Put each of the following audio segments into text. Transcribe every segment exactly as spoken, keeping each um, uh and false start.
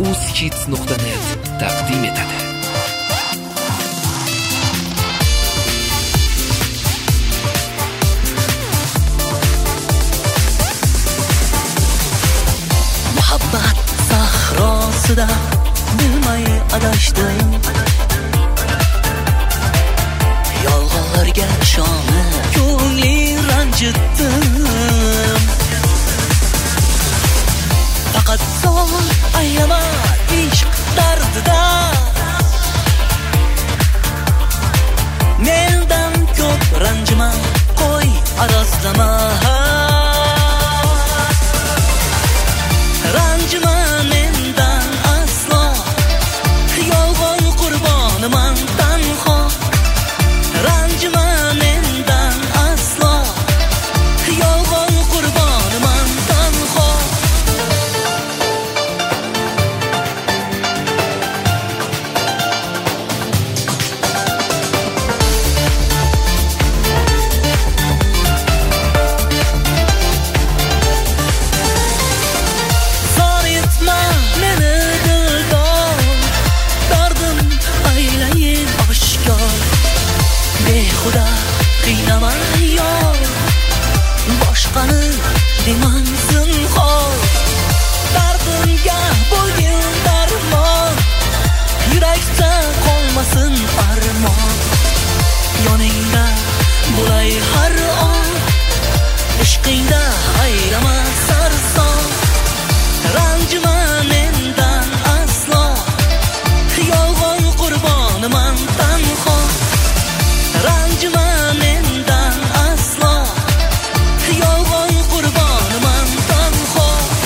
uzhits nuqta net taqdim etadi. Muhabbat sahrosida bilmay adashdim, yolg'onlarga ishonib ko'ngling ranjitdim. Faqat son ayyama ishq dardida mendan ko'p ranjima, qo'y arazlama. Ranjima mendan aslo, yolg'on qurboniman tanho. Ranjima mendan aslo, yolg'on qurboniman tanho. Zor etma meni dildor, dardim aylayin oshkor. Behuda qiynama yor, boshqani deman zinhor. Dardimga bo'lgin darmon, yurakda qolmasin armon. Yoningda bo'lay har on, ishqingda ayrama sarson. Ranjima mendan aslo, yolg'on qurboniman tanho. Ranjima mendan aslo, yolg'on qurboniman tanho.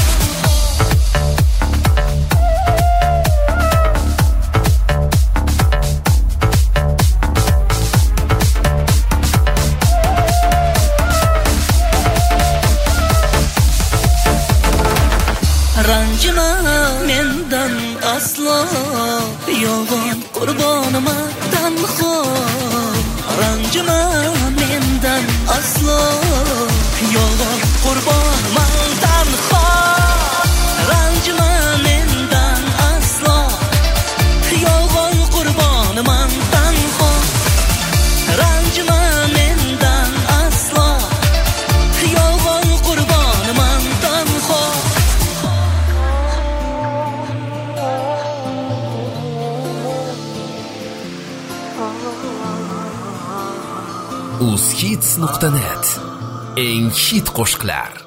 Ranjima mendan aslo, yolg'on qurboniman tanho. Ranjima mendan aslo, yolg'on qurboniman tanho. Ranjima mendan aslo, yolg'on qurboniman tanho. Ranjima mendan aslo, yolg'on qurboniman tanho. uzhits nuqta net eng hit qo'shiqlar.